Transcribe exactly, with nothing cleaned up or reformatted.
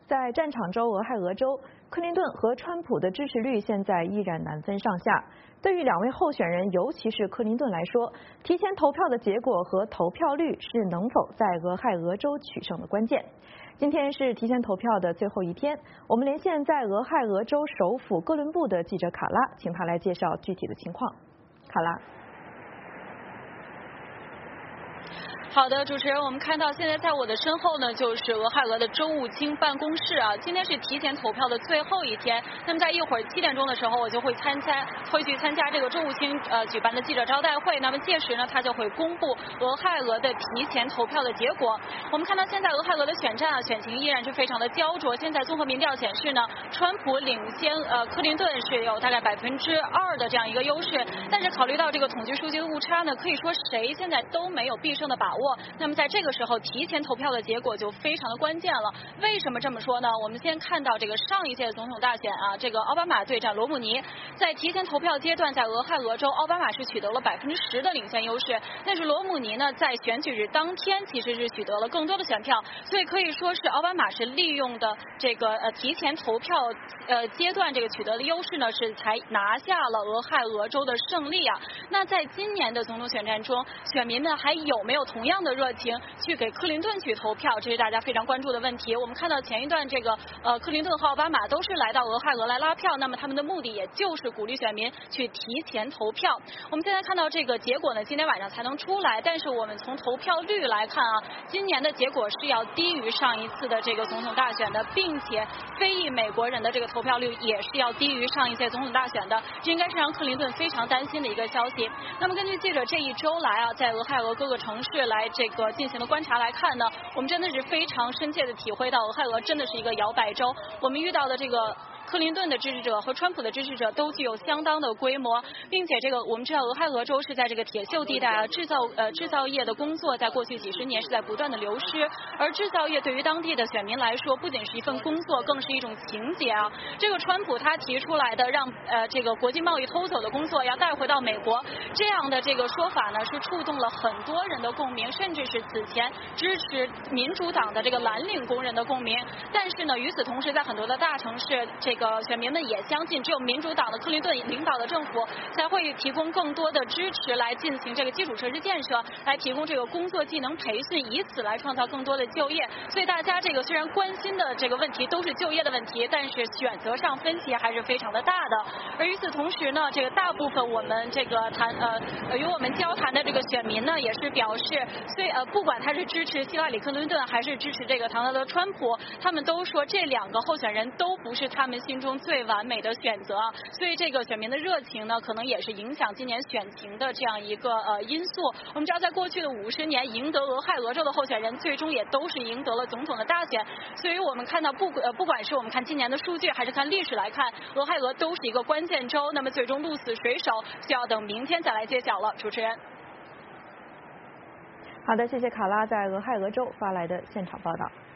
在战场州俄亥俄州，克林顿和川普的支持率现在依然难分上下。对于两位候选人，尤其是克林顿来说，提前投票的结果和投票率是能否在俄亥俄州取胜的关键。今天是提前投票的最后一天，我们连线在俄亥俄州首府哥伦布的记者卡拉，请他来介绍具体的情况。卡拉。 好的，主持人，我们看到现在在我的身后呢，就是俄亥俄的州务卿办公室啊。今天是提前投票的最后一天，那么在一会儿七点钟的时候，我就会参加，会去参加这个州务卿呃举办的记者招待会。那么届时呢，他就会公布俄亥俄的提前投票的结果。我们看到现在俄亥俄的选战啊，选情依然是非常的焦灼。现在综合民调显示呢，川普领先呃克林顿是有大概百分之二的这样一个优势，但是考虑到这个统计数据的误差呢，可以说谁现在都没有必胜的把握。那么在这个时候，提前投票的结果就非常的关键了。为什么这么说呢？我们先看到这个上一届总统大选啊，这个奥巴马对战罗姆尼，在提前投票阶段，在俄亥俄州，奥巴马是取得了百分之十的领先优势，但是罗姆尼呢，在选举日当天其实是取得了更多的选票，所以可以说是奥巴马是利用的这个呃提前投票呃阶段这个取得的优势呢，是才拿下了俄亥俄州的胜利啊。那在今年的总统选战中，选民们还有没有同样的热情去给克林顿去投票，这是大家非常关注的问题。我们看到前一段这个呃克林顿和奥巴马都是来到俄亥俄来拉票，那么他们的目的也就是鼓励选民去提前投票。我们现在看到这个结果呢，今天晚上才能出来，但是我们从投票率来看啊，今年的结果是要低于上一次的这个总统大选的，并且非裔美国人的这个投票率也是要低于上一届总统大选的，这应该是让克林顿非常担心的一个消息。那么根据记者这一周来啊，在俄亥俄各个城市来这个进行的观察来看呢，我们真的是非常深切的体会到俄亥俄真的是一个摇摆州。我们遇到的这个克林顿的支持者和川普的支持者都具有相当的规模，并且这个我们知道俄亥俄州是在这个铁锈地带啊，制造呃制造业的工作在过去几十年是在不断的流失，而制造业对于当地的选民来说不仅是一份工作，更是一种情节啊。这个川普他提出来的让呃这个国际贸易偷走的工作要带回到美国，这样的这个说法呢是触动了很多人的共鸣，甚至是此前支持民主党的这个蓝领工人的共鸣。但是呢，与此同时，在很多的大城市，这个选民们也相信，只有民主党的克林顿领导的政府才会提供更多的支持来进行这个基础设施建设，来提供这个工作技能培训，以此来创造更多的就业。所以大家这个虽然关心的这个问题都是就业的问题，但是选择上分歧还是非常的大的。而与此同时呢，这个大部分我们这个谈呃与我们交谈的这个选民呢，也是表示，所以呃不管他是支持希拉里克林顿还是支持这个唐纳德川普，他们都说这两个候选人都不是他们心中最完美的选择，所以这个选民的热情呢，可能也是影响今年选情的这样一个呃因素。我们知道，在过去的五十年，赢得俄亥俄州的候选人，最终也都是赢得了总统的大选。所以我们看到不呃不管是我们看今年的数据，还是看历史来看，俄亥俄都是一个关键州。那么最终鹿死谁手，就要等明天再来揭晓了。主持人。 好的，谢谢卡拉在俄亥俄州发来的现场报道。